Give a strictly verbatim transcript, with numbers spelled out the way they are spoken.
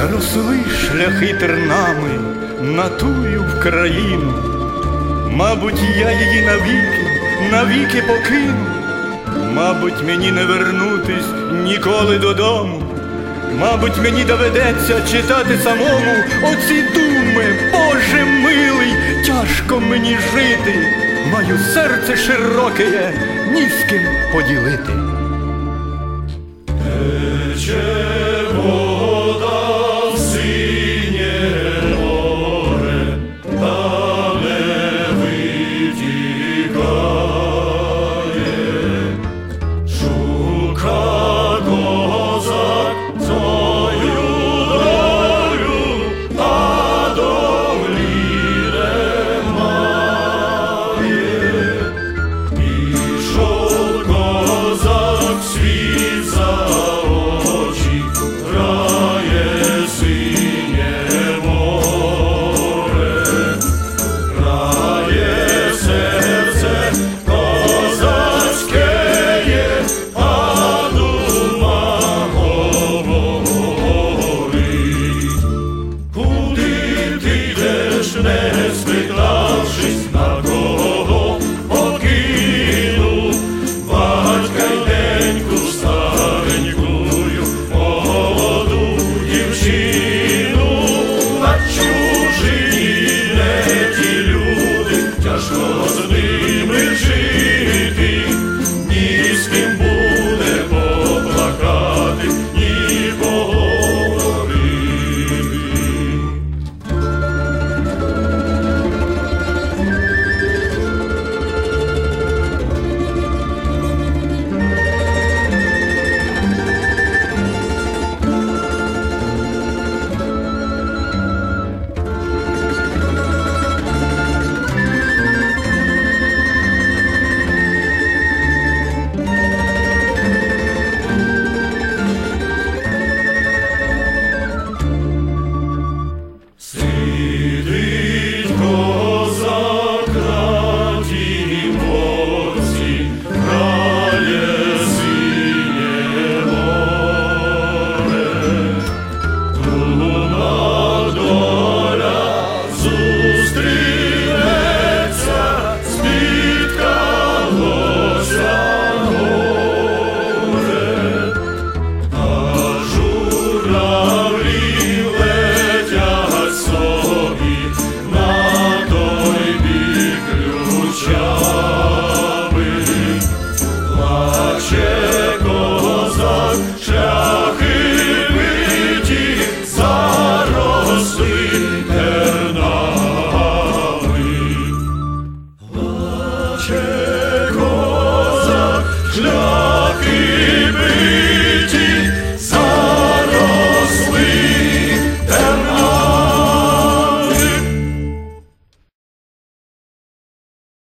Зросли шляхи тернами на тую в країну. Мабуть, я її навіки, навіки покину. Мабуть, мені не вернутись ніколи додому. Мабуть, мені доведеться читати самому оці думи. Боже милий, тяжко мені жити. Маю серце широке, ні з ким поділити. Тече вода в синє море, та не витікає. Шука козак свою долю, а долі немає. Пішов козак світ за очі, грає синє море, грає серце козацьке, а дума говорить. Куди ти йдеш, не спитавшись, на кого покинув батька й неньку старенькую, молоду дівчину? На чужині не ті люди, тяжко з ними жити, ні з ким буде поплакати, ні поговорити. Сидить козак на тім боці, грає синє море. Дума доля зустрінеться, спіткалося горе. А журавлі летять собі на той бік ключави. Плаче козак, шляхи биті, заросли тернами. Плаче козак, шляхи биті,